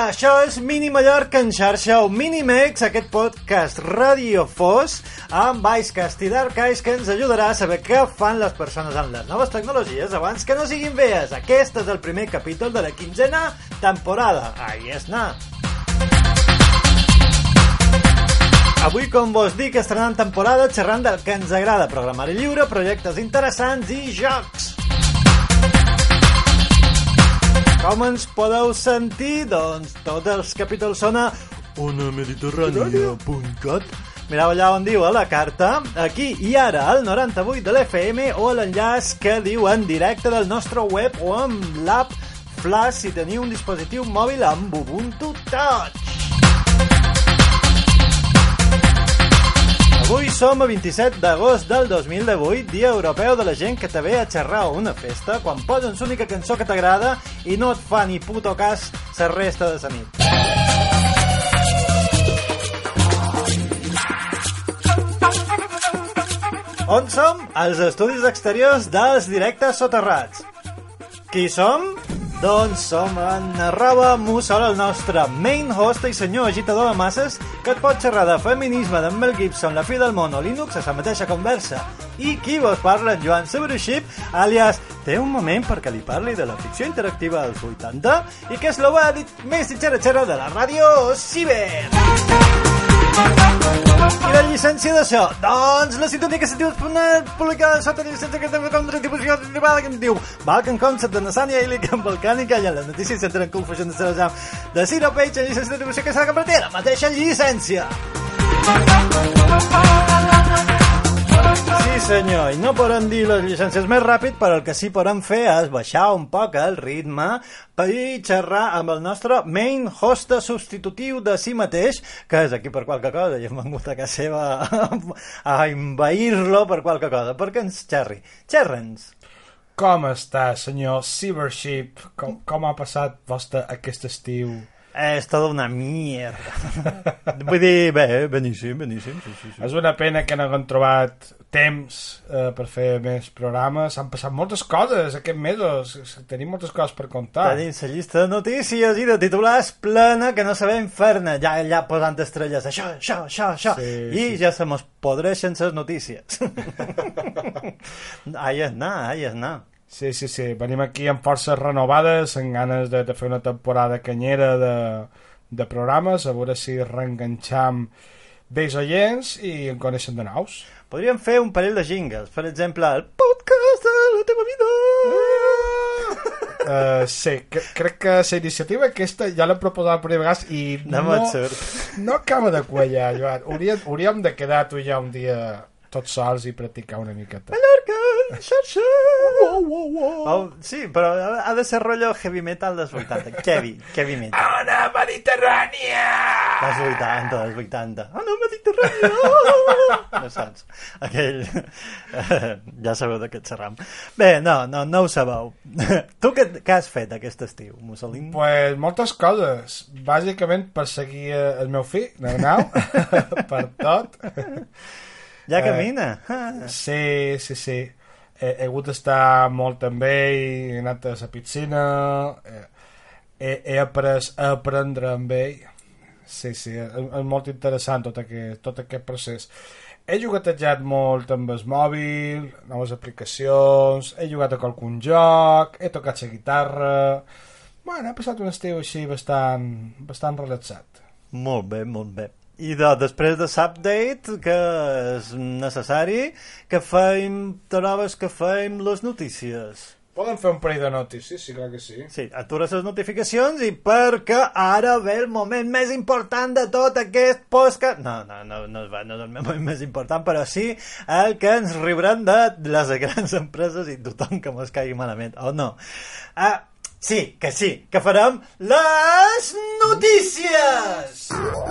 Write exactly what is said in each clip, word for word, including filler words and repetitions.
això és Mini Mallorca en xarxa o Minimex, aquest podcast radiofós amb Icecast i Darkeyes que ens ajudarà a saber què fan les persones amb les noves tecnologies abans que no siguin veies. Aquest és el primer capítol de la quinzena temporada. Ahí és na. Avui, com vos dic, estrenant temporada xerrant del que ens agrada, programari lliure, projectes interessants i jocs. Com ens podeu sentir? Doncs tots els capítols són a ona mediterrània punt cat. Mireu allà on diu a la carta, aquí i ara, al noranta-vuit de l'F M o a l'enllaç que diu en directe del nostre web o amb l'app Flash si teniu un dispositiu mòbil amb Ubuntu Touch. Avui som a vint-i-set d'agost del dos mil divuit, dia europeu de la gent que te ve a xerrar a una festa quan posen l'única cançó que t'agrada i no et fa ni puto cas la resta de la nit. On som? Als estudis exteriors dels directes soterrats. Qui som? Doncs som en arroba Mussol, el nostre main host i senyor agitador de masses que et pot xerrar de feminisme, d'en Mel Gibson, la fi del món o Linux a la mateixa conversa. I qui vos parla, en Joan Severuship, alias té un moment perquè li parli de la ficció interactiva dels vuitanta i que és l'obèdit més xerra-xerra de la ràdio Ciber. I la llicència d'això? Doncs la sintonia que sentiu publicada sota la llicència que també com distribució privada que em diu Balkan Concept de Nassania i l'Icam Balcànica i a les notícies s'entren confusions de Serajam de Zero Page en llicència de distribució que s'ha de convertir la mateixa llicència. Sí senyor, i no podem dir les llicències més ràpid, però el que sí podem fer és baixar un poc el ritme per xerrar amb el nostre main host substitutiu de si mateix, que és aquí per qualque cosa, i hem vengut a casa seva a envair-lo per qualque cosa, perquè ens xerri. Xerra'ns. Com està, senyor Cybership? Com, com ha passat vostre aquest estiu? És tota una mierda. Vull dir, bé, beníssim, beníssim. Sí, sí, sí. És una pena que no haguem trobat temps eh, per fer més programes. Han passat moltes coses aquests mesos. Tenim moltes coses per contar. Tenim la llista de notícies i de titulars plena que no sabem fer-ne. Ja, ja posant estrelles. Això, això, això, això. Sí, I sí. Ja se mos podreixen les notícies. Ahí és anar, ahí és anar. Sí, sí, sí. Venim aquí amb forces renovades, amb ganes de, de fer una temporada canyera de, de programes, a veure si reenganxam vells oients i en coneixen de nous. Podríem fer un parell de jingles, per exemple, el podcast de la teva vida. Uh, sí, cre crec que la iniciativa aquesta ja l'he proposat per primera vegada i no, no, no acaba de quallar, Joan. Hauríem, hauríem de quedar tu ja un dia tots sols i practicar una miqueta. Mallorca, xarxa! Wow, wow, wow. Oh, sí, però ha de ser rotllo heavy metal dels vuitanta. Heavy, heavy metal. Ona mediterrània! Dels vuitanta, dels vuitanta. Ona mediterrània! No saps? Aquell... Ja sabeu de què et xerram. Bé, no, no, no ho sabeu. Tu què, què has fet aquest estiu, Mussolini? Pues moltes coses. Bàsicament per seguir el meu fill, Arnau, per tot. Ja camina. Eh, sí, sí, sí. He, he hagut d'estar molt amb ell, he anat a la piscina, he, he après a aprendre amb ell. Sí, sí, és, és molt interessant tot aquest, tot aquest procés. He jugatejat molt amb el mòbil, noves aplicacions, he jugat a qualcun joc, he tocat la guitarra... Bueno, he passat un estiu així bastant, bastant relaxat. Molt bé, molt bé. I de, després de l'update, que és necessari, que fem, trobes que fem les notícies. Podem fer un parell de notícies, sí, clar que sí. Sí, atures les notificacions i perquè ara ve el moment més important de tot aquest podcast. No, no, no, no, no és el moment més important, però sí el que ens riurem de les grans empreses i tothom que mos caigui malament, o no. Ah, sí, que sí, que farem les notícies!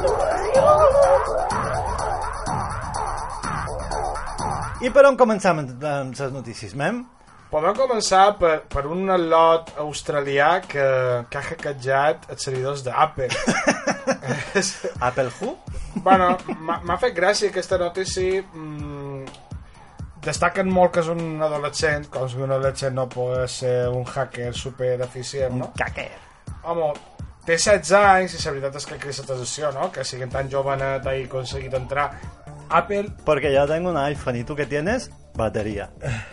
I per on començam amb les notícies, mem? Podem començar per, per un lot australià que, que ha hackejat els servidors d'Apple. Apple who? Bueno, m'ha fet gràcia aquesta notícia. Mm, destaquen molt que és un adolescent, com si un adolescent no pot ser un hacker super eficient, no? Un hacker. Home, té setze anys i la veritat és que creix la sensació, no? Que siguin tan jovenet i aconseguit entrar. Apple... Porque yo tengo un iPhone y tú ¿qué tienes? Batería.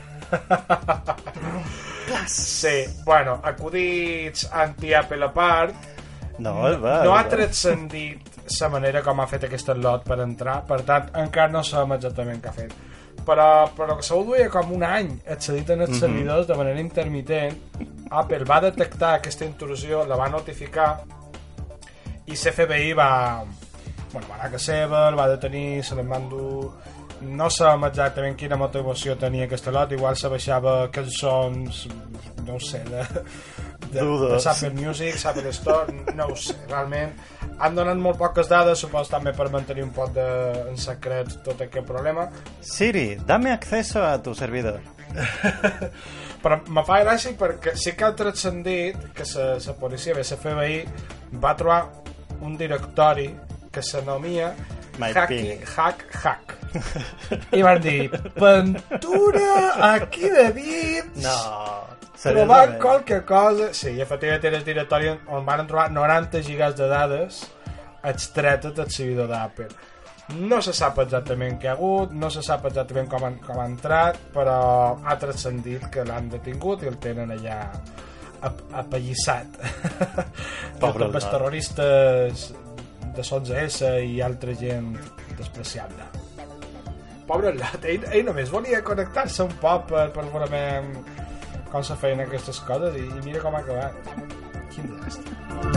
Sí, bueno, acudits anti-Apple a part, no, va, no va. ha transcendit la manera com ha fet aquest lot per entrar, per tant, encara no sabem exactament què ha fet. Però, però que segur duia com un any accedit en els servidors de manera intermitent. Apple va detectar aquesta intrusió, la va notificar i la F B I va, bueno, va anar a casa seva, el va detenir, se l'en van dur. No sabem exactament quina motivació tenia aquest lot, igual se baixava cançons, no ho sé, de, de, de Apple Music, Apple Store, no ho sé, realment. Han donat molt poques dades, supos també per mantenir un poc de, en secret tot aquest problema. Siri, dame acceso a tu servidor. Però me fa gràcia perquè sí que ha transcendit que la, la policia, bé, la F B I, va trobar un directori que s'anomia Hacking, Hack, Hack. I van dir, Ventura, aquí David... No... Trobant qualque cosa... Sí, efectivament era el directori on van trobar noranta gigas de dades extretes del servidor d'Apple. No se sap exactament què ha hagut, no se sap exactament com, han, com ha entrat, però ha transcendit que l'han detingut i el tenen allà apallissat. Pobre els terroristes de l'onze esse i altra gent despreciable. Pobre lot, ell, ell només volia connectar-se un poc per, per veure com se feien aquestes coses i, i mira com ha acabat. Quin desastre.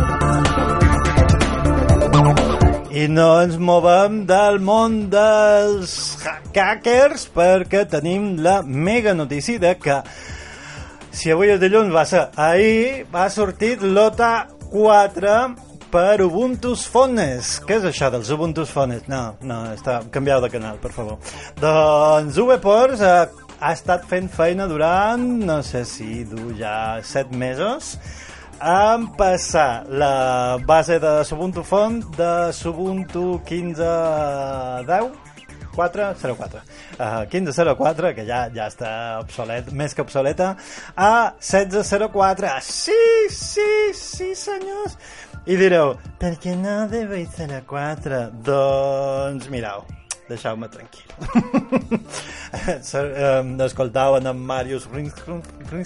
I no ens movem del món dels hackers perquè tenim la mega notícia de que si avui és dilluns va ser ahir va sortir l'O T A quatre per Ubuntu Phones. Què és això dels Ubuntu Phones? No, no, està canviat de canal, per favor. Doncs UBports eh, ha estat fent feina durant, no sé si du ja set mesos, a passar la base de Ubuntu Phone de Ubuntu quinze deu quatre zero quatre uh, quinze zero quatre, que ja, ja està obsolet, més que obsoleta, a setze zero quatre. Sí, sí, sí, senyors. I direu, per què no de zero quatre? Doncs mireu, deixeu-me tranquil. Escoltaven en Marius Ringström,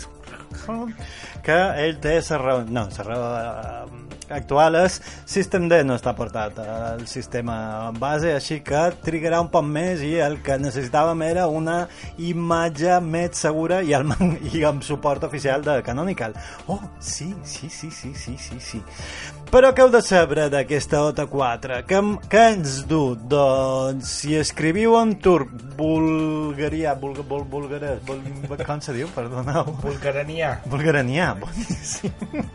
que ell té la raó, no, la raó actual és Systemd no està portat al sistema base, així que trigarà un poc més i el que necessitàvem era una imatge més segura i, el, i amb suport oficial de Canonical. Oh, sí, sí, sí, sí, sí, sí, sí. Però què heu de saber d'aquesta O T A quatre? Què, què ens du? Doncs si escriviu en turc bulgaria, bulga, bul, bulgares, bul, com se diu? Perdoneu. Bulgaranià. Bulgaranià, boníssim.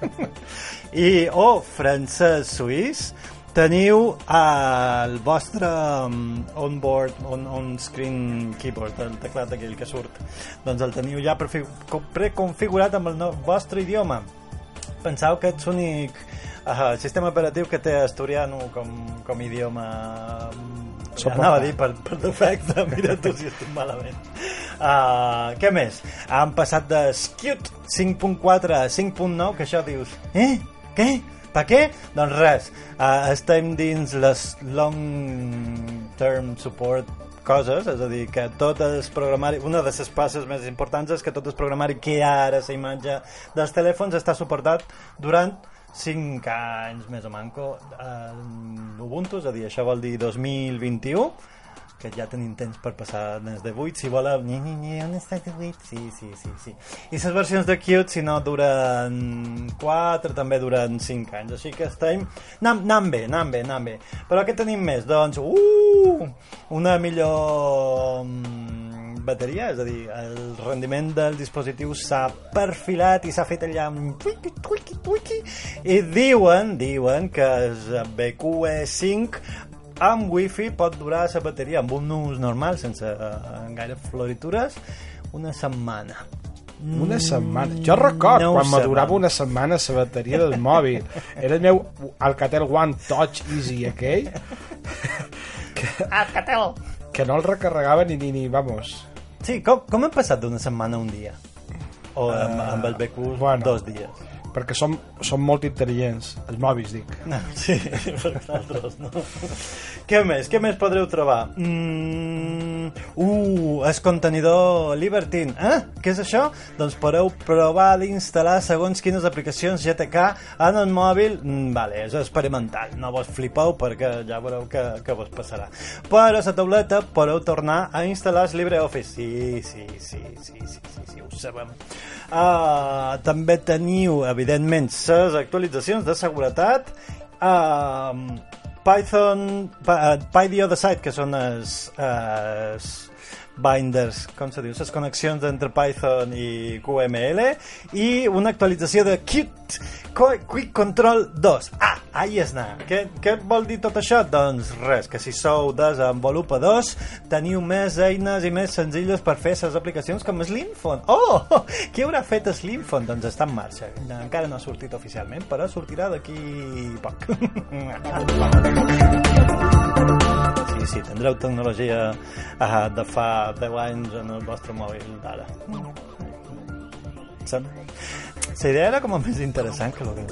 I o oh, francès suís, teniu el vostre um, onboard, on, on-screen keyboard, el teclat aquell que surt. Doncs el teniu ja preconfigurat amb el no, vostre idioma. Penseu que ets l'únic uh, sistema operatiu que té asturiano com, com idioma... Ja anava a dir per, per defecte, mira tu si estic malament. Uh, què més? Han passat de Qt cinc punt quatre a cinc punt nou, que això dius, eh? Què? Per què? Doncs res, uh, estem dins les long term support coses, és a dir, que tot el programari, una de les passes més importants és que tot el programari que ara la imatge dels telèfons està suportat durant cinc anys més o manco en Ubuntu, és a dir, això vol dir dos mil vint-i-u, que ja tenim temps per passar des de vuit, si voleu, ni, ni, ni, on està de vuit? Sí, sí, sí, sí. I les versions de Qt, si no duren quatre, també duren cinc anys, així que estem anant, anant bé, anant bé, anant bé. Però què tenim més? Doncs, uh, una millor bateria, és a dir, el rendiment del dispositiu s'ha perfilat i s'ha fet allà un tuiqui, tuiqui, tuiqui, i diuen, diuen que el B Q E cinc amb wifi pot durar la bateria amb un ús normal, sense uh, gaire floritures, una setmana. Una setmana. Jo record no quan me durava una setmana la bateria del mòbil. Era el meu Alcatel One Touch Easy aquell que, Alcatel que no el recarregava ni, ni, ni vamos. Sí, com, com hem passat d'una setmana a un dia? O amb, uh, amb el B Q bueno, dos dies? perquè som, som molt intel·ligents, els mòbils, dic. No, sí, per nosaltres, no. Què més? Què més podreu trobar? Mm, uh, el contenidor Libertine. Eh? Què és això? Doncs podeu provar d'instal·lar segons quines aplicacions G T K en el mòbil. Mm, vale, és experimental, no vos flipeu perquè ja veureu que, que vos passarà. Però a la tauleta podeu tornar a instal·lar el LibreOffice. Sí, sí, sí, sí, sí, sí, sí, ho sabem. Uh, també teniu, evidentment, les actualitzacions de seguretat, uh, Python, uh, Py the Other Side, que són els, uh, els binders, com se diu, les connexions entre Python i Q M L, i una actualització de Qt, Quick Control dos. Ah, ahí és anar. Què, què vol dir tot això? Doncs res, que si sou desenvolupadors teniu més eines i més senzilles per fer les aplicacions com Slimphone. Oh, qui haurà fet Slimphone? Doncs està en marxa. Encara no ha sortit oficialment, però sortirà d'aquí poc. Sí, sí, tindreu tecnologia uh, de fa deu anys en el vostre mòbil d'ara. La idea era com a més interessant que el que...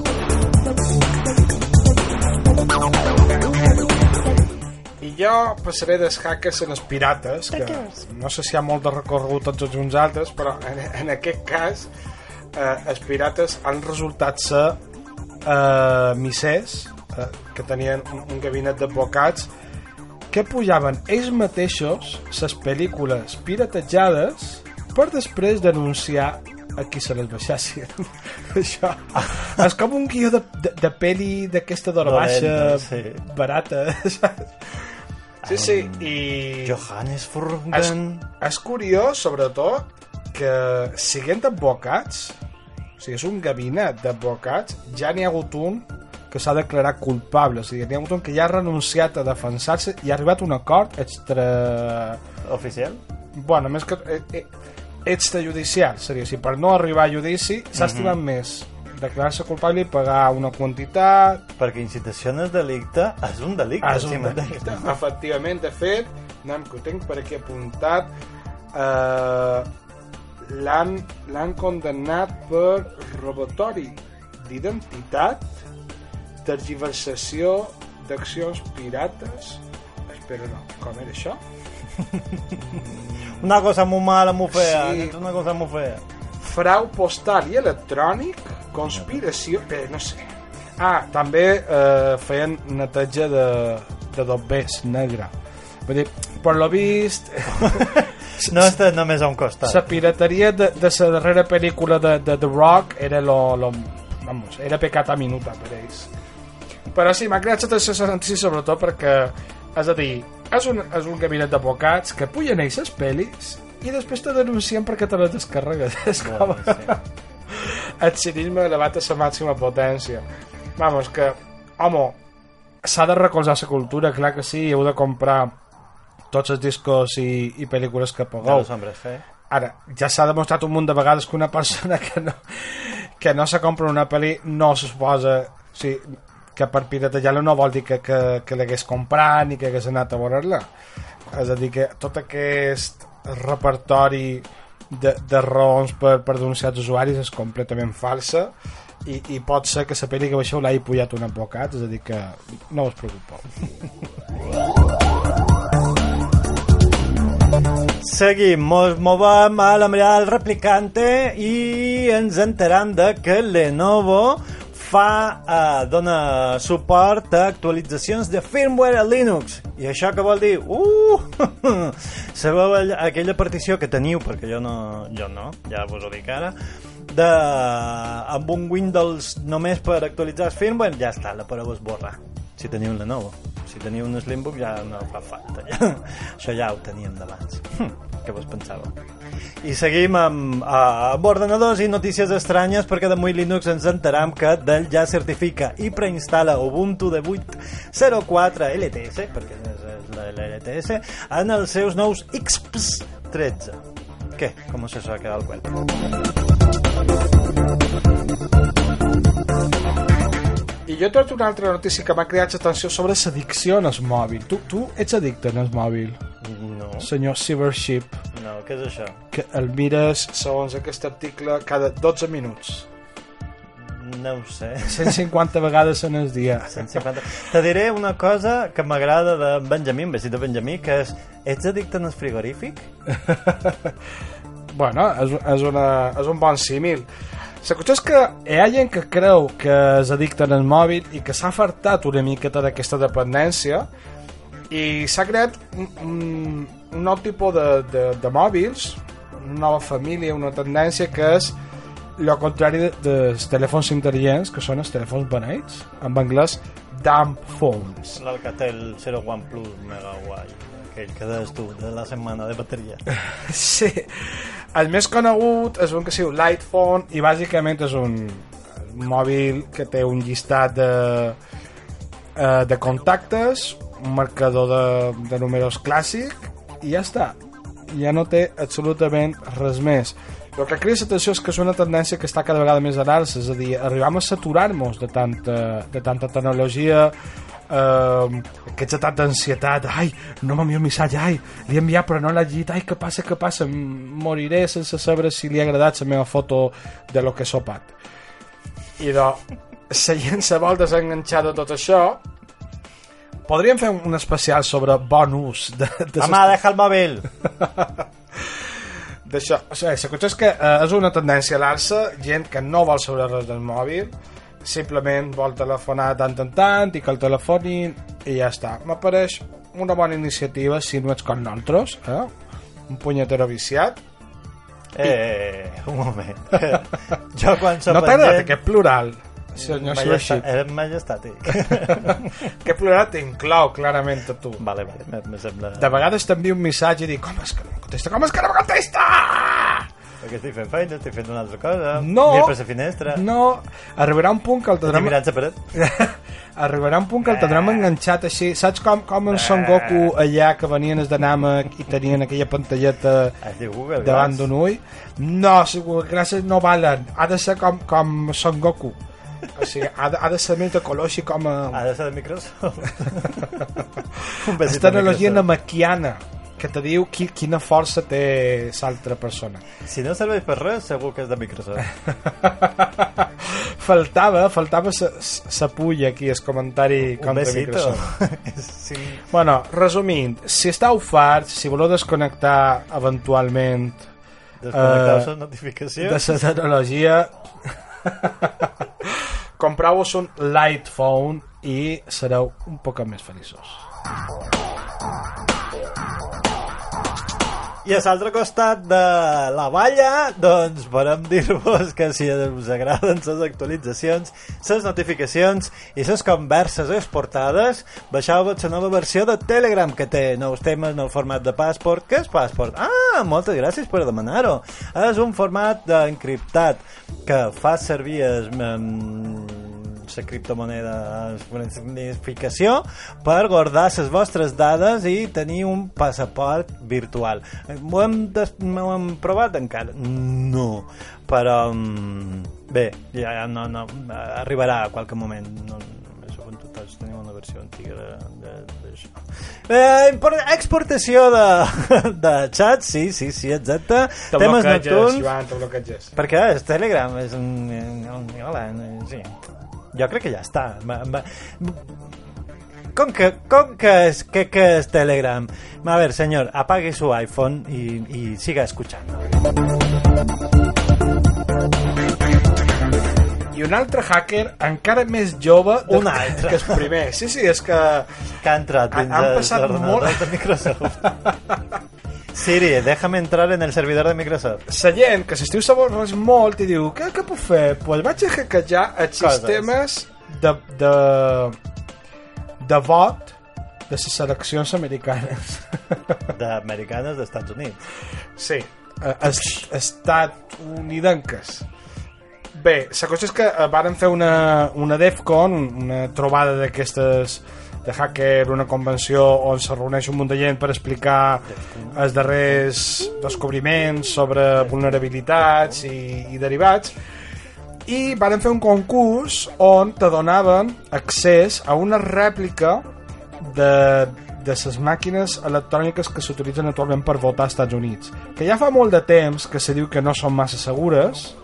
I jo passaré dels hackers en els pirates, que no sé si hi ha molt de recorregut tots els uns altres, però en, en aquest cas eh, els pirates han resultat ser eh, missers eh, que tenien un, un gabinet d'advocats que pujaven ells mateixos les pel·lícules piratejades per després denunciar a qui se les baixassin. Això és com un guió de, de, de pel·li d'aquesta d'hora baixa, sí. Barata, saps? Sí, sí, i... Johannes Furgen... És, és curiós, sobretot, que siguent advocats, o sigui, és un gabinet d'advocats, ja n'hi ha hagut un que s'ha declarat culpable, o sigui, n'hi ha hagut un que ja ha renunciat a defensar-se i ha arribat a un acord extra... Oficial? Bueno, més que... Eh, eh, extrajudicial, seria, si per no arribar a judici s'ha estimat mm-hmm. més declarar-se culpable i pagar una quantitat, perquè incitació en el delicte és un delicte, és un delicte. Efectivament, de fet, anem, que ho tenc per aquí apuntat, eh, l'han, l'han condemnat per robatori d'identitat, tergiversació d'accions pirates. Espera, no, com era això? Una cosa muy mala, muy fea, sí. Una cosa muy fea. Frau postal i electrònic, conspiració... Bé, no sé. Ah, també eh, feien neteja de, de dobbers negre. Vull dir, per lo vist... no està només a un costat. La pirateria de, de la darrera pel·lícula de, de The Rock era lo, lo, vamos, era pecat a minuta per ells. Però sí, m'ha creat la sensació sobretot perquè, és a dir, és un, és un gabinet d'advocats que pugen ells les pel·lis i després te denuncien perquè te les descarregues. És com... Sí. El cinisme elevat a la màxima potència. Vamos, que, home, s'ha de recolzar la cultura, clar que sí, heu de comprar tots els discos i, i pel·lícules que pagueu. Hombres, eh? Ara, ja s'ha demostrat un munt de vegades que una persona que no, que no se compra una pel·li no se suposa... O sigui, que per piratejar-la no vol dir que, que, que l'hagués comprat ni que hagués anat a veure-la. És a dir, que tot aquest repertori de, de raons per, per denunciar els usuaris és completament falsa i, i pot ser que la pel·li que baixeu l'hagi pujat un advocat, és a dir, que no us preocupeu. Seguim, mos movem a la mirada del replicante i ens enteram de que Lenovo fa, eh, dona suport a actualitzacions de firmware a Linux. I això què vol dir? Uh! Sabeu aquella partició que teniu, perquè jo no, jo no, ja vos ho dic ara, de, amb un Windows només per actualitzar el firmware, ja està, la podeu esborrar. Si teniu un Lenovo. Si teniu un Slimbook ja no fa falta. Ja. Això ja ho teníem d'abans. Què vos pensàveu? I seguim amb, amb ordenadors i notícies estranyes, perquè de Muy Linux ens enteram que Dell ja certifica i preinstal·la Ubuntu de vuit punt zero quatre L T S, perquè és l'L T S, en els seus nous X P S tretze. Què? Com se s'ha quedat el web? I jo he trobat una altra notícia que m'ha creat atenció sobre l'addicció en el mòbil. Tu, tu ets addicte en el mòbil? No. Senyor Cybership. No, què és això? Que el mires, segons aquest article, cada dotze minuts. No ho sé. cent cinquanta vegades en el dia. cent cinquanta. Te diré una cosa que m'agrada de Benjamí, un besito Benjamí, que és, ets addicte al frigorífic? Bueno, és, és, una, és un bon símil. La qüestió és que hi ha gent que creu que és addicte al mòbil i que s'ha fartat una miqueta d'aquesta dependència i s'ha creat un, un, un nou tipus de, de, de mòbils, una nova família, una tendència que és el contrari de, dels telèfons intel·ligents, que són els telèfons beneits, en anglès dumb phones. L'Alcatel zero One Plus mega guai, aquell que des tu de la setmana de bateria. Sí, el més conegut és un que es diu Lightphone i bàsicament és un mòbil que té un llistat de, eh, de contactes, un marcador de, de números clàssic i ja està, ja no té absolutament res més. El que crida l'atenció és que és una tendència que està cada vegada més a l'alça, és a dir, arribam a saturar-nos de tanta, de tanta tecnologia, eh, aquest estat d'ansietat, ai, no m'envia un missatge, ai, li he enviat però no l'ha llegit, ai, què passa, què passa, moriré sense saber si li ha agradat la meva foto de lo que he sopat. I doncs, la gent se vol desenganxar de tot això. Podríem fer un especial sobre bon ús de, de Home, deja el mòbil! D'això, o sigui, la qüestió és que eh, és una tendència a l'alça, gent que no vol saber res del mòbil, simplement vol telefonar tant en tant i que el telefonin i ja està. M'apareix una bona iniciativa si no ets com nosaltres, eh? Un punyetero viciat. Eh, un moment. Jo quan soc no t'ha agradat gent... aquest plural? Senyor Majesta... Eres majestàtic. Aquest plural t'inclou clarament a tu. Vale, vale, me, me sembla... De vegades t'envio un missatge i dic, com és que no em contesta? Com és que no em contesta? Perquè estic fent feina, estic fent una altra cosa. No. Mira per la finestra. No. Arribarà un punt que el tindrem... Estic mirant la paret. Arribarà un punt que el tindrem enganxat així. Saps com, com en Son Goku allà que venien els de Namek i tenien aquella pantalleta davant d'un ull? No, gràcies no valen. Ha de ser com, com Son Goku. O sigui, ha de, ha de ser més de color així com a... Ha de ser de Microsoft. És tecnologia namaquiana que te diu qui, quina força té l'altra persona. Si no serveix per res, segur que és de Microsoft. faltava faltava sa pulla aquí, el comentari un contra besito. Microsoft. Sí. Bueno, resumint, si estàu farts, si voleu desconnectar eventualment desconnectar eh, les notificacions de la tecnologia comprau-vos un light phone i sereu un poc més feliços. I a l'altre costat de la valla, doncs podem dir-vos que si us agraden les actualitzacions, les notificacions i les converses exportades, baixeu-vos la nova versió de Telegram, que té nous temes, nou format de Passport. Què és Passport? Ah, moltes gràcies per demanar-ho. És un format encriptat que fa servir es, um, la criptomoneda bonificació per guardar les vostres dades i tenir un passaport virtual. Ho hem, des, ho hem provat encara? No, però um, bé, ja no, no, arribarà a qualque moment. No, tots tenim una versió antiga d'això. Eh, exportació de, de xat, sí, sí, sí, exacte. Te temes nocturns. Joan, te bloqueges. Perquè és Telegram, és un... Hola, sí. Jo crec que ja està. Com que, com que, és, que, que és Telegram? A ver, señor, apague su iPhone y, y siga escuchando. I un altre hacker encara més jove un altre que el primer. Sí, sí, és que que ha entrat dins han passat molt de Microsoft. Siri, déjame entrar en el servidor de Microsoft. La gent que s'estiu sabons molt i diu, què, què puc fer? Pues vaig a hackejar els sistemes de, de, de vot de les seleccions americanes. D'americanes dels Estats Units. Sí, es, estatunidenques. Bé, la cosa és que varen fer una, una DEFCON, una trobada d'aquestes de hacker, una convenció on se reuneix un munt de gent per explicar els darrers descobriments sobre vulnerabilitats i, i derivats, i varen fer un concurs on te donaven accés a una rèplica de, de les màquines electròniques que s'utilitzen actualment per votar als Estats Units, que ja fa molt de temps que se diu que no són massa segures.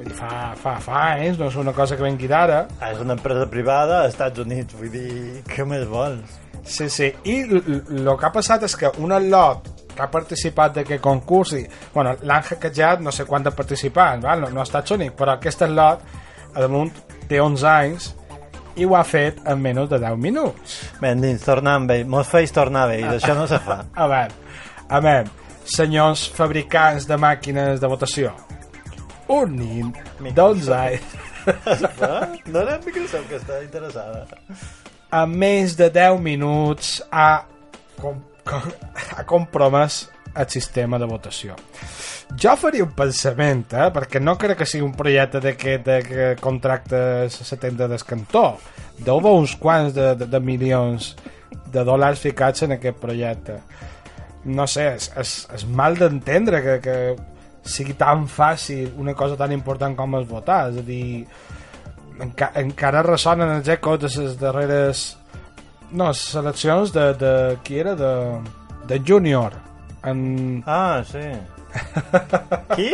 Vull dir, fa, fa, fa anys, no és una cosa que vengui d'ara. Ah, és una empresa privada als Estats Units, vull dir, què més vols? Sí, sí, i el que ha passat és que un lot que ha participat d'aquest concurs, i, bueno, l'han hackejat no sé quant de participants, val? No, no ha estat únic, però aquest lot, a damunt, té onze anys, i ho ha fet en menys de deu minuts. Ben dins, tornar amb ell, mos feis tornar amb ell, ah, això no se fa. A veure, a veure, senyors fabricants de màquines de votació, un nin d'onze anys. No era Microsoft que està interessada. En menys de deu minuts ha, com, com, ha compromès el sistema de votació. Jo faria un pensament, eh, perquè no crec que sigui un projecte d'aquest de que contractes a la tenda del cantó. Deu haver uns quants de, de, de milions de dòlars ficats en aquest projecte. No sé, és, és, és mal d'entendre que, que sigui tan fàcil una cosa tan important com és votar. És a dir, enca, encara ressonen els ecos de les darreres no, seleccions de, de qui era? De, de Junior en... Ah, sí. Qui?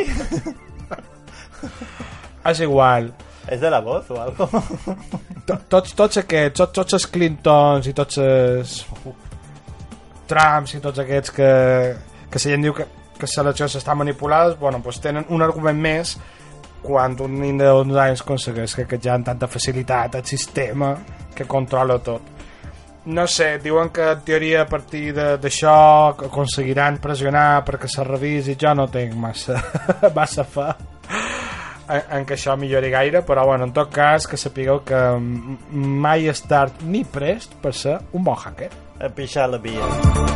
És igual. És de la voz o algo? Tots, tots aquests, tots, tots els Clintons i tots els Trumps i tots aquests que, que la gent diu que, que les eleccions estan manipulades, bueno, pues tenen un argument més quan un nin de onze anys aconsegueix que, que ja amb tanta facilitat el sistema que controla tot. No sé, diuen que en teoria a partir d'això aconseguiran pressionar perquè se revisi. Jo no tinc massa, massa fe en, en que això millori gaire, però bueno, en tot cas que sapigueu que mai és tard ni prest per ser un bon hacker. A pixar la via.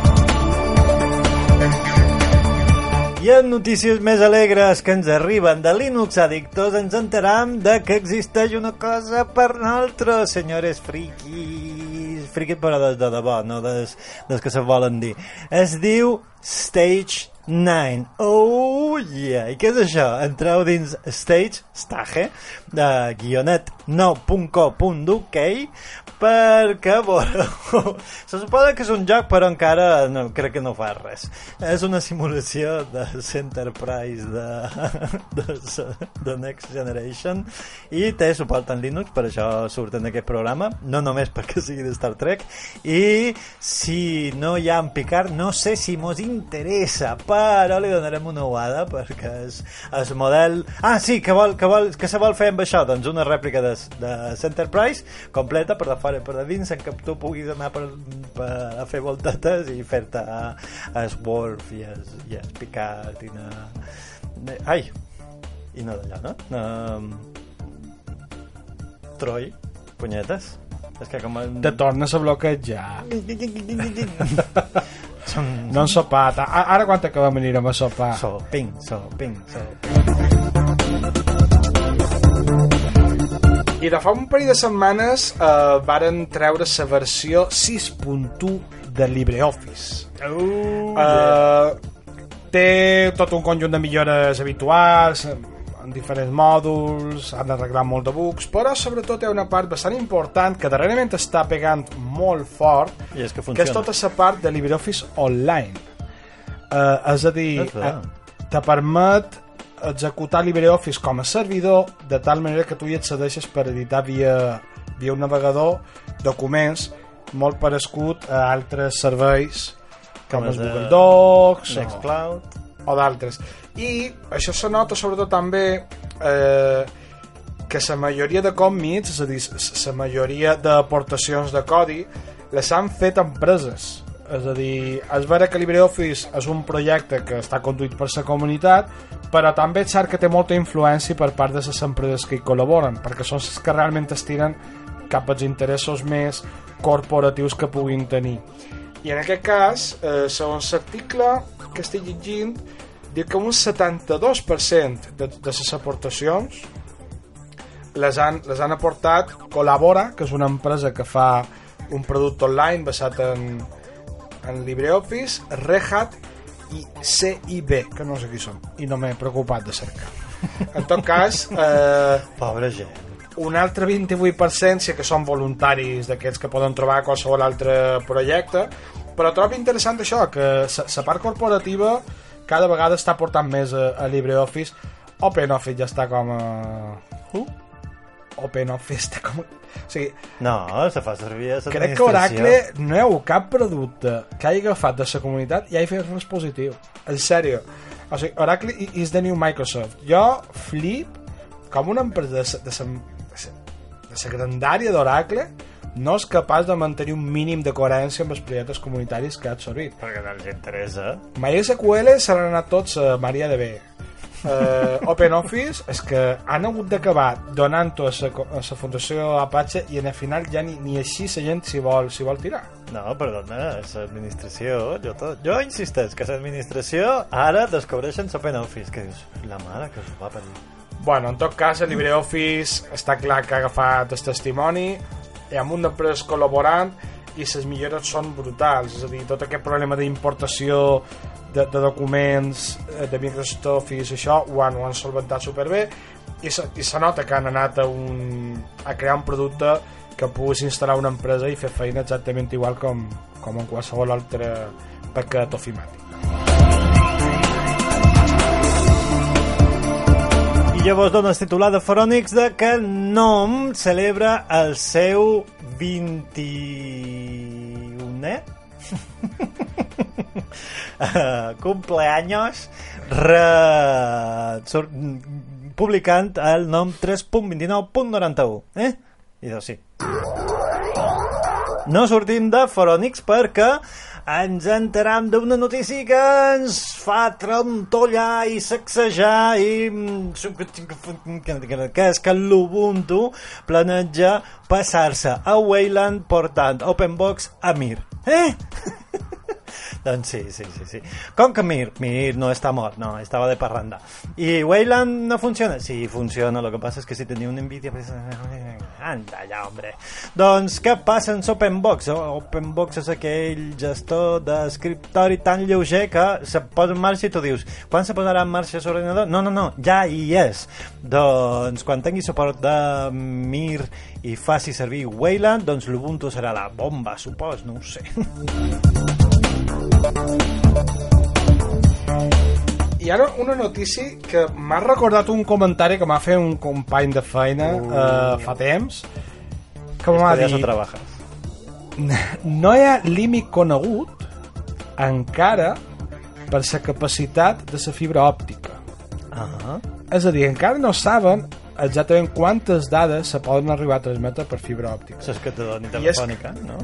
I en notícies més alegres que ens arriben de Linux Addictos ens enteram de que existeix una cosa per nosaltres, senyores friquis. Friquis però des de debò, no des, des que se volen dir. Es diu Stage nine. Oh yeah! I què és això? Entreu dins Stage, Stage, de guionet nou punt co punt u k perquè, bueno, se suposa que és un joc però encara no, crec que no fa res. És una simulació de Enterprise de, de, de Next Generation i té suport en Linux, per això surt en aquest programa, no només perquè sigui de Star Trek, i si no hi ha en Picard no sé si mos interessa, però li donarem una uada perquè és el model... Ah, sí, que, vol, que, vol, que se vol fer amb això, doncs una rèplica de, de Enterprise completa per de fora i per de dins en què tu puguis anar per, per a fer voltetes i fer-te a, a Worf i a, i a Picard i a... Ai! I no d'allò, no? Um, Troy, punyetes. És que com... Te tornes a bloquejar. No en sopat. Ara quan acabem anirem a sopar? Soping, soping, soping. I de fa un parell de setmanes eh, varen treure la versió sis punt u de LibreOffice. Uh, eh, té tot un conjunt de millores habituals en diferents mòduls, han arreglat molt de bugs, però sobretot té una part bastant important que darrerament està pegant molt fort, I és que, que és tota la part de LibreOffice Online. Eh, és a dir, eh, te permet executar LibreOffice com a servidor de tal manera que tu hi accedeixes per editar via, via un navegador documents molt parescut a altres serveis com, com els Google Docs Nextcloud o, o d'altres. I això se nota sobretot també eh, que la majoria de commits, és a dir, la majoria d'aportacions de codi les han fet empreses. És a dir, és vera que LibreOffice és un projecte que està conduït per la comunitat, però també és cert que té molta influència per part de les empreses que hi col·laboren, perquè són les que realment es tiren cap als interessos més corporatius que puguin tenir. I en aquest cas, eh, segons l'article que estic llegint, diu que un setanta-dos per cent de, de les aportacions les han, les han aportat Col·labora, que és una empresa que fa un producte online basat en en LibreOffice, Red Hat i C I B, que no sé qui són i no m'he preocupat de cercar. En tot cas, eh, pobra gent, un altre vint-i-vuit per cent sí que són voluntaris d'aquests que poden trobar a qualsevol altre projecte, però trobo interessant això, que la part corporativa cada vegada està portant més a, a LibreOffice OpenOffice ja està com a... Uh? OpenOffice està com... O sigui, no, se fa servir a l'administració. Crec que Oracle no hi ha cap producte que hagi agafat de la comunitat i hagi fet res positiu. En sèrio. O sigui, Oracle is the new Microsoft. Jo flip com una empresa de, de, de, de la grandària d'Oracle no és capaç de mantenir un mínim de coherència amb els projectes comunitaris que ha absorbit. Perquè no els interessa. MySQL s'han anat tots a Maria de B. Uh, OpenOffice és que han hagut d'acabar donant-ho a la fundació Apache i en el final ja ni, ni així la gent s'hi vol, s'hi vol tirar. No, perdona, l'administració jo, tot, jo insisteix que l'administració ara descobreixen l'OpenOffice, que dius, la mare que us va parir. Bueno, en tot cas, el LibreOffice està clar que ha agafat el testimoni, hi ha un munt d'empreses col·laborant i les millores són brutals, és a dir, tot aquest problema d'importació de, de documents de Microsoft Office, això ho han, ho han solventat superbé i se, i se nota que han anat a, un, a crear un producte que puguis instal·lar una empresa i fer feina exactament igual com, com en qualsevol altre paquet ofimàtic. I llavors dones titular de Phoronix de que Nom celebra el seu vint-i-unè cumpleaños re... Sur... publicant el Nom tres punt vint-i-nou punt noranta-u, eh? I doncs sí. No sortim de Phoronix perquè ens enteram d'una notícia que ens fa trontollar i sacsejar i que és que l'Ubuntu planeja passar-se a Wayland portant OpenBox a Mir. Eh? Doncs sí, sí, sí, sí. Com que Mir? Mir no està mort, no, estava de parranda. I Wayland no funciona? Sí, funciona, lo que passa és que si teniu una Nvidia... Pues... Anda allà, hombre. Doncs què passa amb OpenBox? OpenBox és aquell gestor d'escriptori tan lleuger que se posa en marxa i tu dius, quan se posarà en marxa l'ordinador? No, no, no, ja hi és. Doncs quan tingui suport de Mir i faci servir Wayland, doncs l'Ubuntu serà la bomba, supos, no ho sé. I ara una notícia que m'ha recordat un comentari que m'ha fet un company de feina uh. uh, fa temps, que m'ha dit no hi ha límit conegut encara per la capacitat de la fibra òptica. Uh-huh. És a dir, encara no saben exactament quantes dades se poden arribar a transmetre per fibra òptica. Això és que te doni telefònica, no?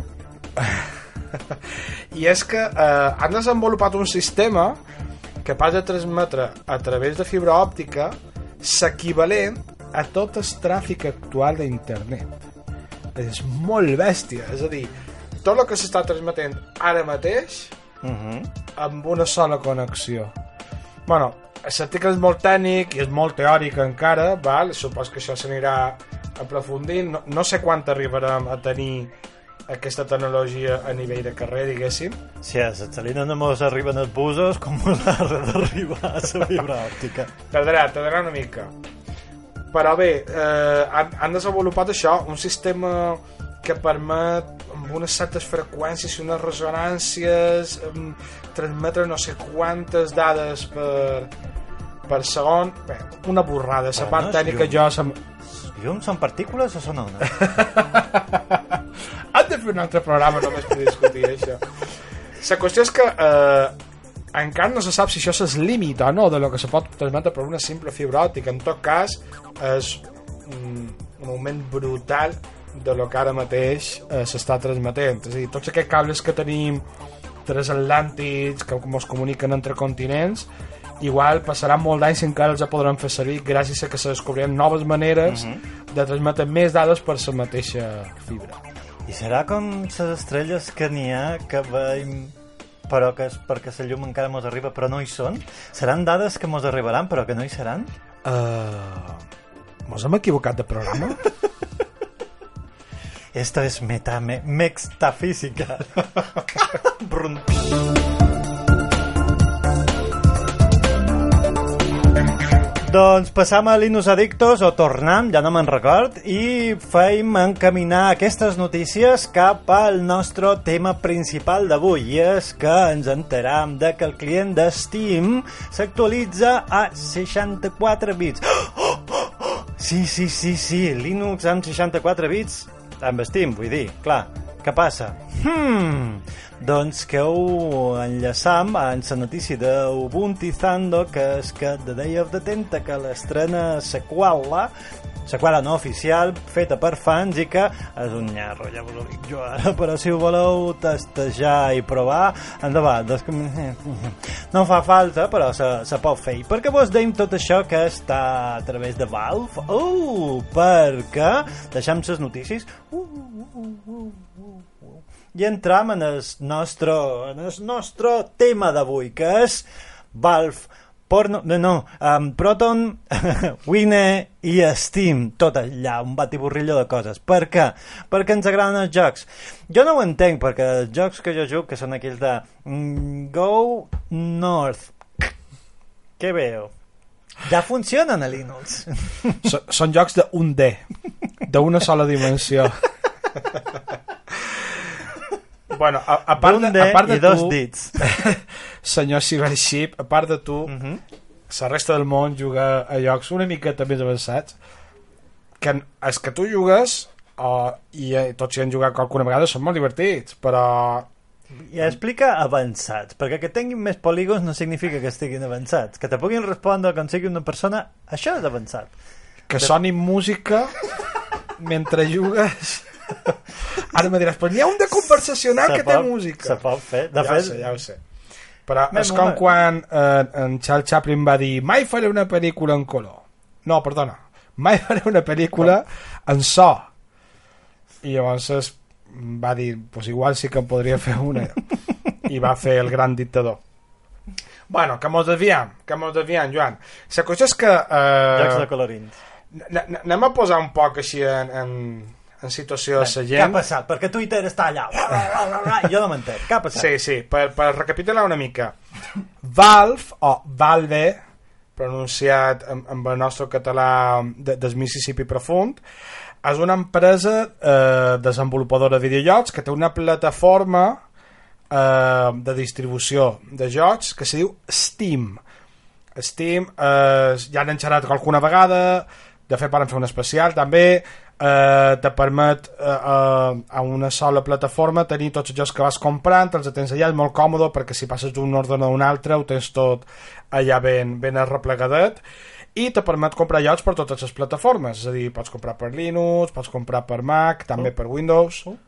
I és que eh, han desenvolupat un sistema capaç de transmetre a través de fibra òptica s'equivalent a tot el tràfic actual d'internet. És molt bèstia, és a dir, tot el que s'està transmetent ara mateix uh-huh. amb una sola connexió. Bueno, l'article és molt tècnic i és molt teòric encara, val? Supos que això s'anirà aprofundint, no, no sé quan arribarem a tenir aquesta tecnologia a nivell de carrer, diguéssim. Si a Salina no mos arriben els busos, com mos ha d'arribar a la fibra òptica? Tardarà, tardarà una mica. Però bé, eh, han, han desenvolupat això, un sistema que permet amb unes certes freqüències i unes resonàncies transmetre no sé quantes dades per, per segon. Bé, una borrada. La part tècnica jo... Sem... Llums són partícules o són ones? Han de fer un altre programa només per discutir això. La qüestió és que eh, encara no se sap si això és el límit o no de lo que se pot transmetre per una simple fibra òptica. En tot cas, és un, un augment brutal de lo que ara mateix eh, s'està transmetent. És a dir, tots aquests cables que tenim transatlàntics que ens comuniquen entre continents, igual passaran molt d'anys i encara els podran fer servir gràcies a que se descobriran noves maneres uh-huh. de transmetre més dades per la mateixa fibra. I serà com les estrelles que n'hi ha que veiem però que és perquè la llum encara mos arriba però no hi són? Seran dades que mos arribaran però que no hi seran? Uh, mos hem equivocat de programa? Esto es meta, me, mextafísica. Doncs passam a Linux Addictos, o tornam, ja no me'n record, i feim encaminar aquestes notícies cap al nostre tema principal d'avui, i és que ens enteram de que el client de Steam s'actualitza a seixanta-quatre bits. Oh, oh, oh, oh. Sí, sí, sí, sí, Linux amb seixanta-quatre bits, amb Steam, vull dir, clar. Què passa? Hmm... Doncs que ho enllaçam en la notícia d'Ubuntu Zando, que és que The Day of the Tentacle estrena seqüela, seqüela no oficial, feta per fans, i que és un nyarro, ja vos ho dic jo ara, però si ho voleu testejar i provar, endavant. No fa falta, però se, se pot fer. I per què vos deim tot això que està a través de Valve? Uh, perquè deixem les notícies... Uh, uh, uh, uh, uh. I entram en el nostre, en el nostre tema d'avui, que és Valve, porno, no, no um, Proton, Wine i Steam, tot allà, un batiburrillo de coses. Per què? Perquè ens agraden els jocs. Jo no ho entenc, perquè els jocs que jo jugo, que són aquells de mm, Go North, què veo? Ja funcionen a Linux. So, són jocs d'un D, d'una sola dimensió. Bueno, a, a part de, a part de i dos tu, dits. senyor Cybership, a part de tu, uh-huh. la resta del món juga a jocs una miqueta més avançats, que els que tu jugues, uh, i uh, tots hi han jugat alguna vegada, són molt divertits, però... I explica avançats, perquè que tinguin més polígons no significa que estiguin avançats. Que te puguin respondre com sigui una persona, això és avançat. Que de... soni música mentre jugues... Ara me diràs, però n'hi ha un de conversacional se que pot, té música. Se pot fer. De ja fet... ho sé, ja ho sé. Però Mem, és com quan eh, en Charles Chaplin va dir mai faré una pel·lícula en color. No, perdona. Mai faré una pel·lícula en so. I llavors va dir, pues igual sí que en podria fer una. I va fer El gran dictador. Bueno, que mos desviem, que mos desviem, Joan. La cosa és que... Eh, Jocs de colorins. Anem a posar un poc així en... en en situació de la gent. Què ha passat? Perquè Twitter està allà. Jo no m'entenc. Què ha passat? Sí, sí. Per, per recapitular una mica. Valve, o Valve, pronunciat amb, amb el nostre català de, del Mississippi profund, és una empresa eh, desenvolupadora de videojocs que té una plataforma eh, de distribució de jocs que se diu Steam. Steam, eh, ja n'hem xerrat alguna vegada, de fet van fer un especial també, eh, te permet eh, eh, a una sola plataforma tenir tots els jocs que vas comprant, els tens allà, és molt còmode perquè si passes d'un ordinador a un altre ho tens tot allà ben, ben arreplegadet, i te permet comprar jocs per totes les plataformes, és a dir, pots comprar per Linux, pots comprar per Mac, també oh. per Windows. Oh.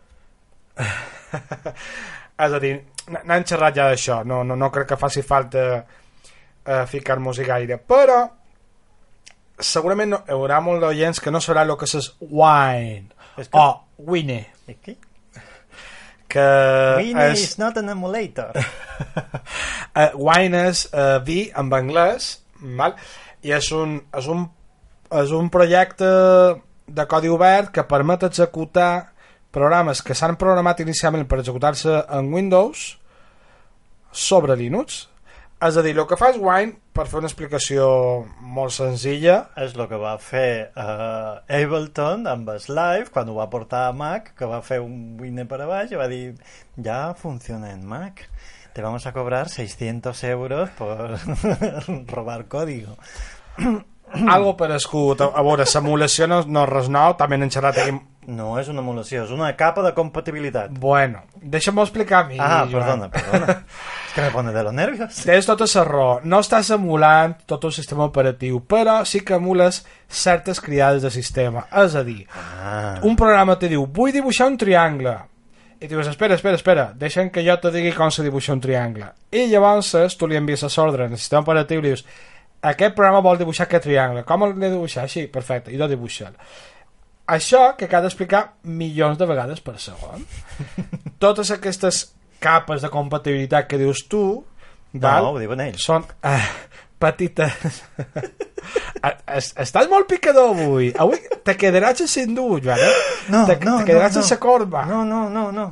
És a dir, n'han xerrat ja d'això, no, no, no crec que faci falta eh, ficar-nos-hi gaire, però segurament no, hi haurà molt d'oients que no sabrà el que és Wine es que... o Wine, okay. que Wine és... is not an emulator. uh, Wine és uh, vi en anglès, val? I és un, és, un, és un projecte de codi obert que permet executar programes que s'han programat inicialment per executar-se en Windows sobre Linux. És a dir, el que fa és Wine, per fer una explicació molt senzilla... És el que va fer uh, Ableton amb el Live, quan ho va portar a Mac, que va fer un Wine per a baix i va dir, ja funciona en Mac, te vamos a cobrar seiscientos euros por robar código. Algo per escut. A veure, l'emulació no, no és res nou, també n'hem xerrat aquí... No és una emulació, és una capa de compatibilitat. Bueno, deixa'm-ho explicar a mi. Ah, Joan. perdona, perdona. És que me pone de los nervios. Tens tota la raó. No estàs emulant tot el sistema operatiu, però sí que emules certes criades de sistema. És a dir, ah. un programa te diu, vull dibuixar un triangle. I dius, espera, espera, espera, deixa'm que jo te digui com se dibuixa un triangle. I llavors tu li envies l'ordre en el sistema operatiu i li dius, aquest programa vol dibuixar aquest triangle. Com l'he de dibuixar? Així, perfecte, i lo dibuixa'l. Això que cal d'explicar milions de vegades per segon. Totes aquestes capes de compatibilitat que dius tu, val, no, ho diuen ells, són eh, petites. Estàs molt picador avui. Avui te quedaràs sense dur, Joan, eh? No, te, no, te quedaràs no, sense no. corba. No, no, no, no.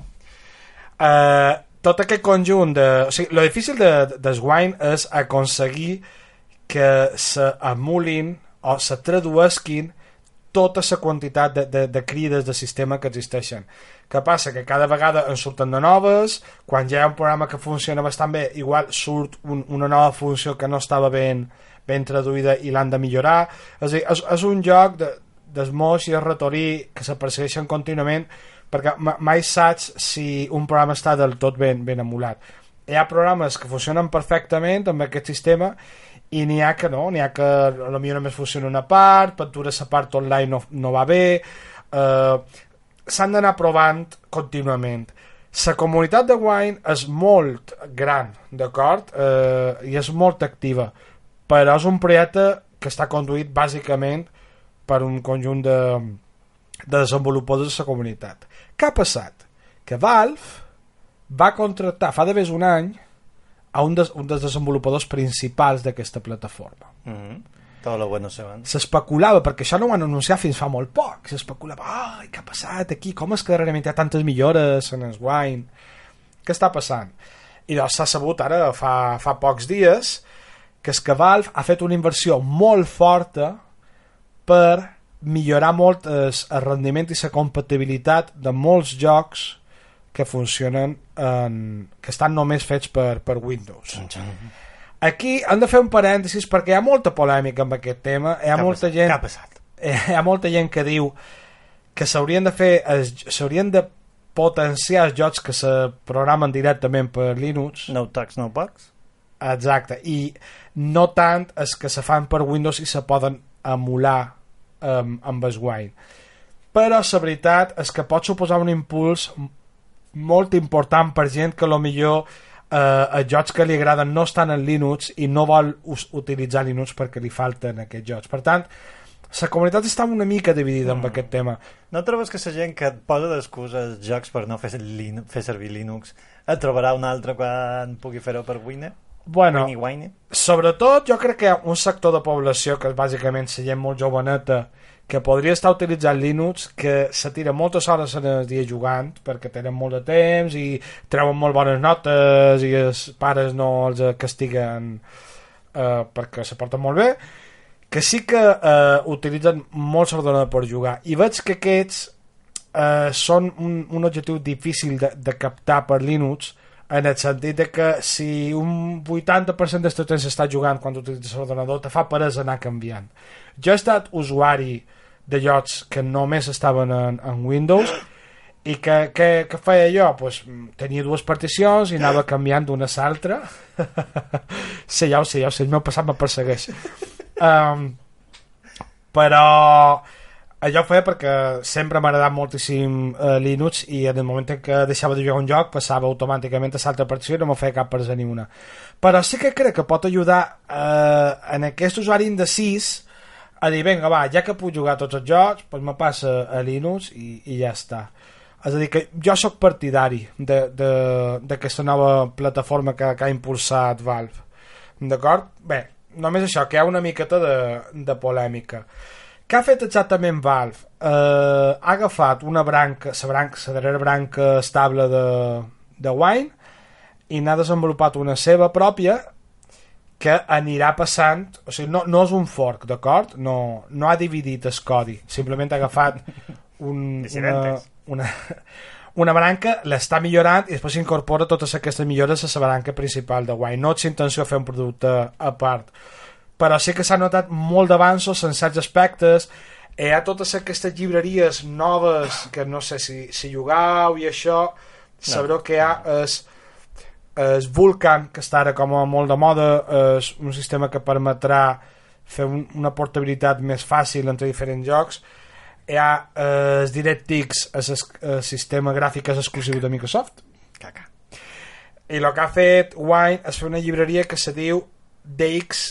Uh, tot aquest conjunt de... O sigui, lo difícil de, de Swine és aconseguir que s'emulin o se traduesquin tota la quantitat de, de, de crides de sistema que existeixen. Què passa? Que cada vegada en surten de noves, quan ja hi ha un programa que funciona bastant bé, igual surt un, una nova funció que no estava ben, ben traduïda i l'han de millorar. És a dir, és, és un joc de, d'esmoix i retorí que se persegueixen contínuament, perquè mai saps si un programa està del tot ben, ben emulat. Hi ha programes que funcionen perfectament amb aquest sistema i n'hi ha que no, n'hi ha que potser només funciona una part, Pintura la part online no, no va bé, eh, s'han d'anar provant contínuament. La comunitat de Wine és molt gran, d'acord? Eh, i és molt activa, però és un projecte que està conduït bàsicament per un conjunt de, de desenvolupadors de la comunitat. Què ha passat? Que Valve va contractar fa de més un any a un, des, un dels desenvolupadors principals d'aquesta plataforma. Mm-hmm. Tot lo bueno se van. S'especulava, perquè això no ho han anunciat fins fa molt poc, s'especulava, ai, què ha passat aquí? Com és que realment hi ha tantes millores en el Wine? Què està passant? I doncs s'ha sabut ara fa, fa pocs dies que és que Valve ha fet una inversió molt forta per millorar molt el, el rendiment i la compatibilitat de molts jocs que funcionen en, que estan només fets per, per Windows. Aquí hem de fer un parèntesis perquè hi ha molta polèmica amb aquest tema. Hi ha Què molta passat? gent, Què ha passat? hi ha molta gent que diu que s'haurien de fer s'haurien de potenciar els jocs que se programen directament per Linux. No tax, no bugs? Exacte, i no tant els que se fan per Windows i se poden emular um, amb el Wine. Però la veritat és que pot suposar un impuls molt important per gent que millor eh, els jocs que li agraden no estan en Linux i no vol utilitzar Linux perquè li falten aquests jocs. Per tant, la comunitat està una mica dividida mm. amb aquest tema. No trobes que la gent que et posa d'excusa els jocs per no fer, Lin fer servir Linux et trobarà un altre quan pugui fer-ho per Wine? Bueno, Wine, Wine? Sobretot jo crec que hi ha un sector de població que és bàsicament la gent molt joveneta que podria estar utilitzant Linux, que se tira moltes hores en el dia jugant perquè tenen molt de temps i treuen molt bones notes i els pares no els castiguen eh, perquè se porten molt bé, que sí que eh, utilitzen molt l'ordenador per jugar, i veig que aquests eh, són un, un objectiu difícil de, de captar per Linux, en el sentit de que si un vuitanta per cent del teu temps està jugant quan utilitzes l'ordenador, te fa peresa anar canviant. Jo he estat usuari de jocs que només estaven en, en Windows i que, que, que feia jo? Pues, tenia dues particions i anava canviant d'una a l'altra. Sí, ja ho sé, ja ho sé, el meu passat me persegueix. Um, però allò ho feia perquè sempre m'ha agradat moltíssim uh, Linux, i en el moment en què deixava de jugar un joc passava automàticament a l'altra partició i no me feia cap peresa ni una. Però sí que crec que pot ajudar uh, en aquest usuari indecís a dir, vinga, va, ja que puc jugar tots els jocs, doncs me passa a Linux i, i ja està. És a dir, que jo sóc partidari d'aquesta nova plataforma que, que ha impulsat Valve. D'acord? Bé, només això, que hi ha una miqueta de, de polèmica. Què ha fet exactament Valve? Eh, ha agafat una branca, la branca, la darrera branca estable de, de Wine, i n'ha desenvolupat una seva pròpia que anirà passant, o sigui, no, no és un fork, d'acord? No, no ha dividit el codi, simplement ha agafat un, una, una, una branca, l'està millorant i després s'incorpora totes aquestes millores a la branca principal de Wine. No és intenció fer un producte a part, però sí que s'ha notat molt d'avanços en certs aspectes. Hi ha totes aquestes llibreries noves que no sé si, si jugueu i això, sabreu no. que hi ha és el Vulkan, que està ara com a molt de moda, és un sistema que permetrà fer un, una portabilitat més fàcil entre diferents jocs. Hi ha eh, el DirectX, el sistema gràfic és exclusiu de Microsoft. Caca. I el que ha fet Wine és fer una llibreria que se diu D X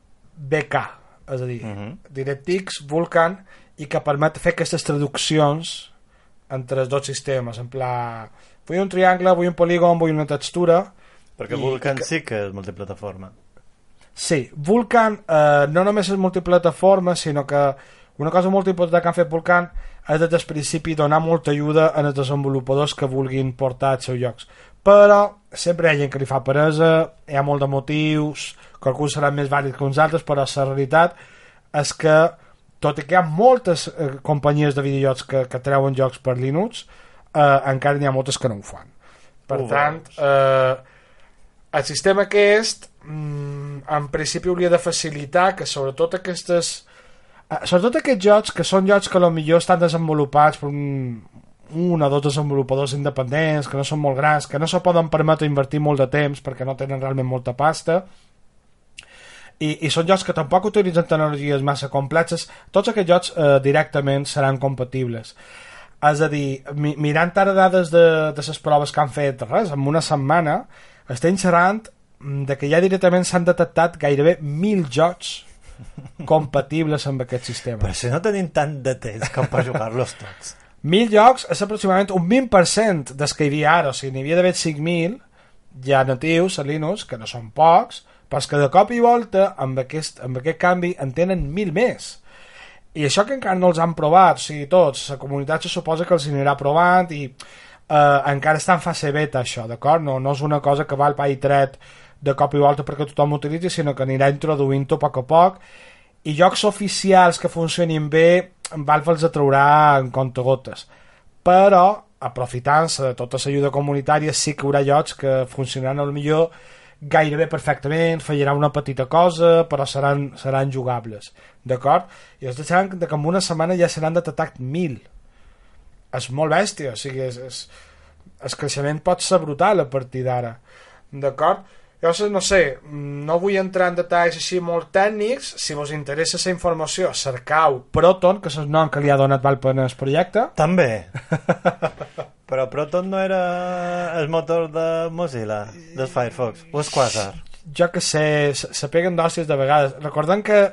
B K, és a dir, uh-huh. DirectX, Vulkan, i que permet fer aquestes traduccions entre els dos sistemes, en pla, vull un triangle, vull un polígon, vull una textura. Perquè Vulkan que... sí que és multiplataforma. Sí, Vulkan eh, no només és multiplataforma, sinó que una cosa molt important que han fet Vulkan és des del principi donar molta ajuda a els desenvolupadors que vulguin portar els seus jocs. Però sempre hi ha gent que li fa peresa, hi ha molt de motius, que alguns seran més vàlids que uns altres, però la realitat és que tot i que hi ha moltes eh, companyies de videojocs que, que treuen jocs per Linux, eh, encara n'hi ha moltes que no ho fan. Per uh, tant, eh, el sistema aquest mm, en principi hauria de facilitar que sobretot aquestes eh, sobretot aquests jocs que són jocs que potser estan desenvolupats per un, un o dos desenvolupadors independents, que no són molt grans, que no se poden permetre invertir molt de temps perquè no tenen realment molta pasta, i, i són jocs que tampoc utilitzen tecnologies massa complexes, tots aquests jocs eh, directament seran compatibles. És a dir, mi, mirant ara dades de, de les proves que han fet, res, en una setmana estem xerrant de que ja directament s'han detectat gairebé mil jocs compatibles amb aquest sistema. Però si no tenim tant de temps com per jugar-los tots. Mil jocs és aproximadament un vint per cent dels que hi havia ara, o sigui, n'hi havia d'haver cinc mil ja natius a Linux, que no són pocs, però és que de cop i volta amb aquest, amb aquest canvi en tenen mil més. I això que encara no els han provat, o sigui, tots, la comunitat se suposa que els anirà provant i eh, encara està en fase beta això, d'acord? No, no és una cosa que va al pa i tret de cop i volta perquè tothom ho utilitzi, sinó que anirà introduint-ho a poc a poc, i jocs oficials que funcionin bé Valve els atraurà en comptagotes, però aprofitant-se de tota l'ajuda comunitària sí que hi haurà jocs que funcionaran al millor gairebé perfectament, fallaran una petita cosa, però seran, seran jugables, d'acord? I els deixaran que en una setmana ja seran detectat mil. És molt bèstia, o sigui, és, és, el creixement pot ser brutal a partir d'ara, d'acord? Jo no sé, no vull entrar en detalls així molt tècnics. Si vos interessa la informació, cercau Proton, que és el nom que li ha donat Valve en el projecte. També. Però Proton no era el motor de Mozilla, del Firefox, o és Quasar? Jo que sé, se peguen d'hòsties de vegades. Recordem que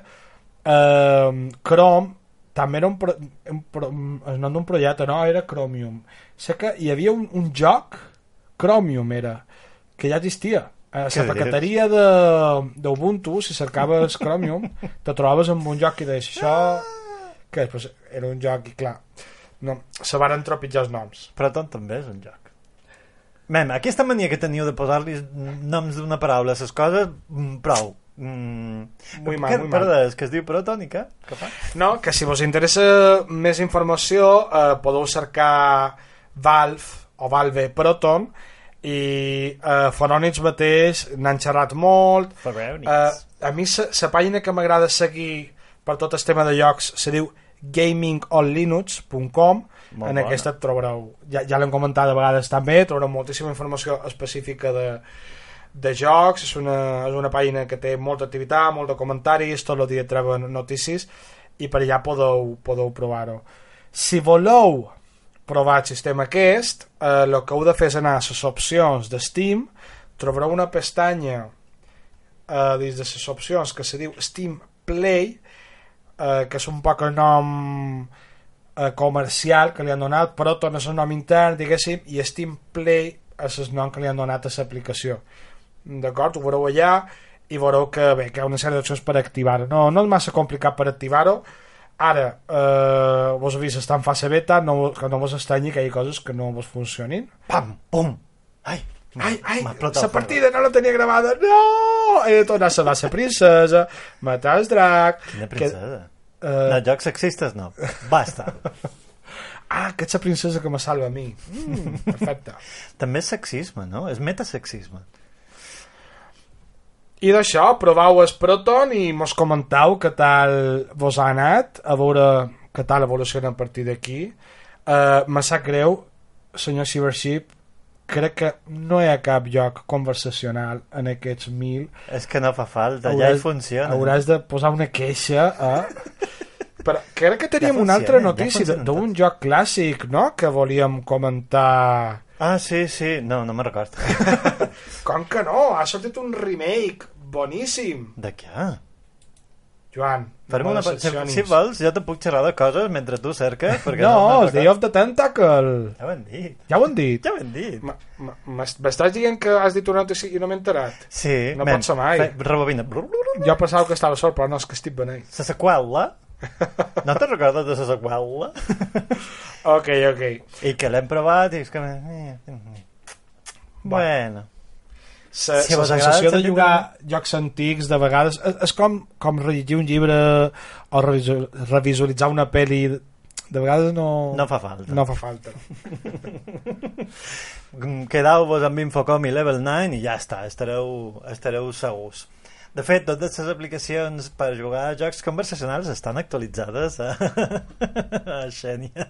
eh, Chrome també era un, pro, un, pro, el nom d'un projecte, no? Era Chromium. Sé que hi havia un, un joc, Chromium era, que ja existia. A la paqueteria d'Ubuntu, si cercaves Chromium, te trobaves amb un joc i deies això, que pues, era un joc i clar, no, se van tropitjar els noms. Proton també és un joc. Mem, aquesta mania que teniu de posar-li noms d'una paraula a les coses, prou. Mm. Muy mal, que, muy mal. Perdó, és que es diu Proton i què? Què fa? No, que si vos interessa més informació eh, podeu cercar Valve o Valve Proton i eh, Fonònits mateix n'han xerrat molt. eh, a mi la pàgina que m'agrada seguir per tot el tema de jocs se diu gaming on linux punt com. En bona. Aquesta et trobareu, ja, ja l'hem comentat de vegades també, trobareu moltíssima informació específica de, de jocs. És una, és una pàgina que té molta activitat, molts comentaris, tot el dia treuen notícies i per allà podeu, podeu provar-ho. Si voleu provar el sistema aquest, eh, el que heu de fer és anar a les opcions de Steam, trobareu una pestanya eh, dins de les opcions que se diu Steam Play, eh, que és un poc el nom eh, comercial que li han donat. Proton és el nom intern, diguéssim, i Steam Play és el nom que li han donat a l'aplicació. D'acord? Ho veureu allà i veureu que, bé, que hi ha una sèrie d'opcions per activar-ho. No, no és massa complicat per activar-ho. Ara, eh, vos he vist estar en fase beta, no, que no vos estranyi que hi ha coses que no vos funcionin. Pam, pum, ai, ai, ai, la partida no la tenia gravada, no! He de tornar a salvar la princesa, matar el drac... Quina princesa? Que, uh... no, jocs sexistes no, basta. Ah, que ets la princesa que me salva a mi. Mm, perfecte. També és sexisme, no? És metasexisme. I d'això, provau el Proton i mos comentau què tal vos ha anat, a veure què tal evoluciona a partir d'aquí. Uh, me sap greu, senyor Cybership, crec que no hi ha cap lloc conversacional en aquests mil. És que no fa falta, hauràs, ja hi funciona. Hauràs de posar una queixa, eh? Però crec que teníem ja una altra notícia ja d'un joc clàssic, no?, que volíem comentar... Ah, sí, sí, no, no me'n recordo. Com que no? Ha sortit un remake boníssim. De què? Joan, no una... si, si vols, jo te puc xerrar de coses mentre tu cerques. No, no el Day of the Tentacle. Ja ho hem dit. Ja ho hem dit. Ja ho hem dit. M'estàs dient que has dit una notícia i no m'he enterat? Sí. No pot ser mai. Rebobina. Jo pensava que estava sort, però no, és que estic beneit. La seqüela? No te recordes de la seqüela? Ok, ok. I que l'hem provat i és que... Bueno. La Si vos agrada sensació el de sentit jugar de- jocs antics de vegades és, és com, com rellegir un llibre o revisu- revisualitzar una pel·li, de vegades no, No fa falta. no fa falta. Quedau-vos amb Infocom i Level nou i ja està, estareu, estareu segurs. De fet, totes les aplicacions per jugar a jocs conversacionals estan actualitzades a, a Xenia.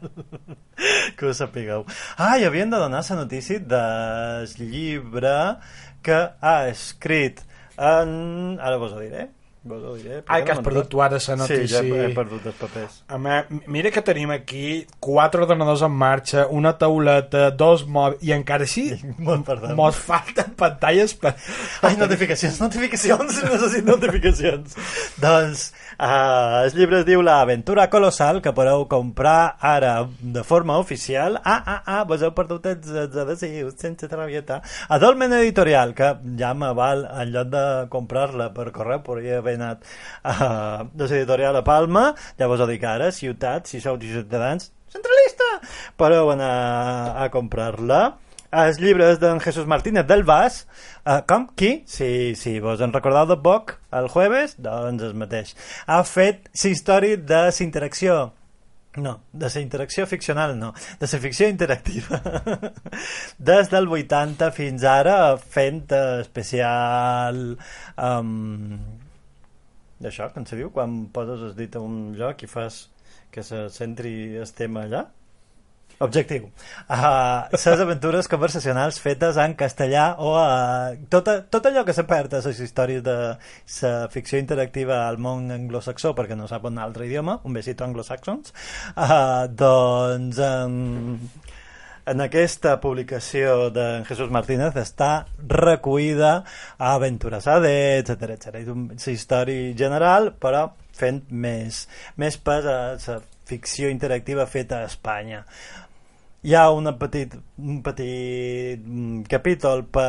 Que ho sapigueu. Ah, i havien de donar la notícia del llibre que ha escrit en... Ara vos ho diré. Vos ho diré. Ai, que has perdut tu ara la notícia. Sí, ja he, he perdut els papers. Home, mira que tenim aquí quatre ordenadors en marxa, una tauleta, dos mòbils, i encara així Molt perdó. mos falten pantalles per... Ai, notificacions, notificacions, necessito notificacions. Doncs uh, el llibre es diu La aventura colossal, que podeu comprar ara de forma oficial. Ah, ah, ah, vos heu perdut els, els adhesius, sense travieta. A Dolmen Editorial, que ja me val, en lloc de comprar-la per correu, podria haver anat a l'editorial a Palma. Ja vos ho dic ara, ciutat, si sou ciutadans, centralista, podeu anar a comprar-la. Els llibres d'en Jesús Martínez del Vaz. Uh, com? Qui? Si, si vos en recordeu de poc el jueves, doncs el mateix. Ha fet la història de la interacció. No, de la interacció ficcional no, de la ficció interactiva. Des del vuitanta fins ara, fent especial... Um, d'això, com se diu? Quan poses el dit a un lloc i fas que se centri el tema allà? Objectiu. Uh, les aventures conversacionals fetes en castellà o a... Tot, tot allò que s'ha perd a les històries de la ficció interactiva al món anglosaxó, perquè no sap un altre idioma, un besito anglosaxons, uh, doncs... Um, en aquesta publicació d'en Jesús Martínez està recuïda a Aventures A D, etcètera, etcètera. És una història general, però fent més, més pes a la ficció interactiva feta a Espanya. Hi ha una petit, un petit capítol per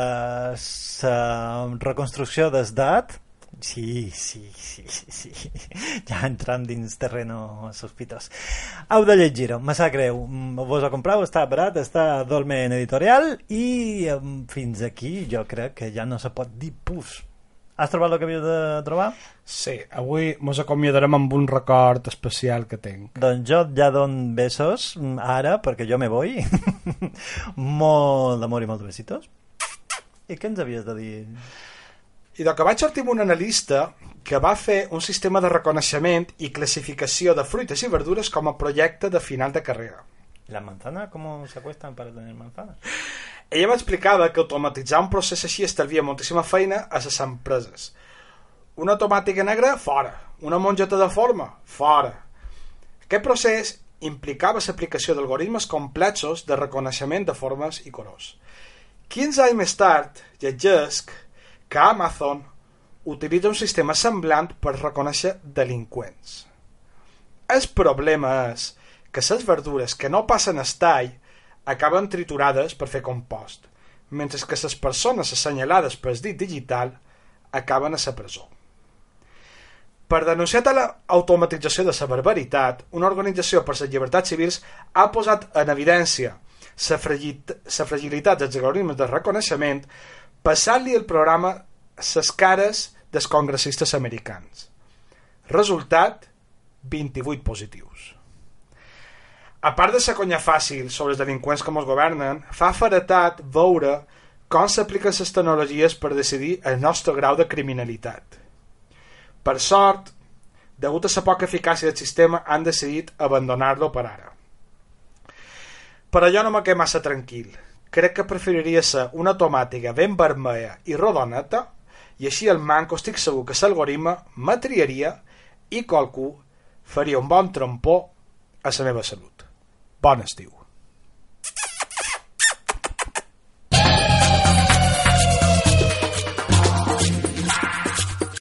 la reconstrucció del D A T. Sí, sí, sí, sí, sí. Ja entram dins terreno sospitós. Heu de llegir-ho, me sap greu. Vos ho compreu, està barat, està a Dolmen Editorial i fins aquí jo crec que ja no se pot dir pus. Has trobat el que havies de trobar? Sí, avui mos acomiadarem amb un record especial que tinc. Doncs jo ja don besos ara, perquè jo me voy. Molt d'amor i molts besitos. I què ens havies de dir? I del que vaig sortir amb un analista que va fer un sistema de reconeixement i classificació de fruites i verdures com a projecte de final de carrera. ¿La manzana? ¿Cómo se acuestan para tener manzana? Ella m'explicava que automatitzar un procés així estalvia moltíssima feina a les empreses. Una tomàtica negra, fora. Una mongeta de forma, fora. Aquest procés implicava l'aplicació d'algoritmes complexos de reconeixement de formes i colors. quinze anys més tard, llegesc que Amazon utilitza un sistema semblant per reconèixer delinqüents. El problema és que les verdures que no passen el tall acaben triturades per fer compost, mentre que les persones assenyalades per dit digital acaben a la presó. Per denunciar l'automatització de la barbaritat, una organització per les llibertats civils ha posat en evidència la fragilitat dels algoritmes de reconeixement passant-li el programa les cares dels congressistes americans. Resultat, vint-i-vuit positius. A part de la conya fàcil sobre els delinqüents que ens governen, fa feretat veure com s'apliquen les tecnologies per decidir el nostre grau de criminalitat. Per sort, degut a la poca eficàcia del sistema, han decidit abandonar-lo per ara. Però jo no me quedo massa tranquil. Crec que preferiria ser una tomàtica ben vermella i rodoneta i així el manco estic segur que l'algoritme m'atriaria i qualcú faria un bon trampó a la meva salut. Bon estiu.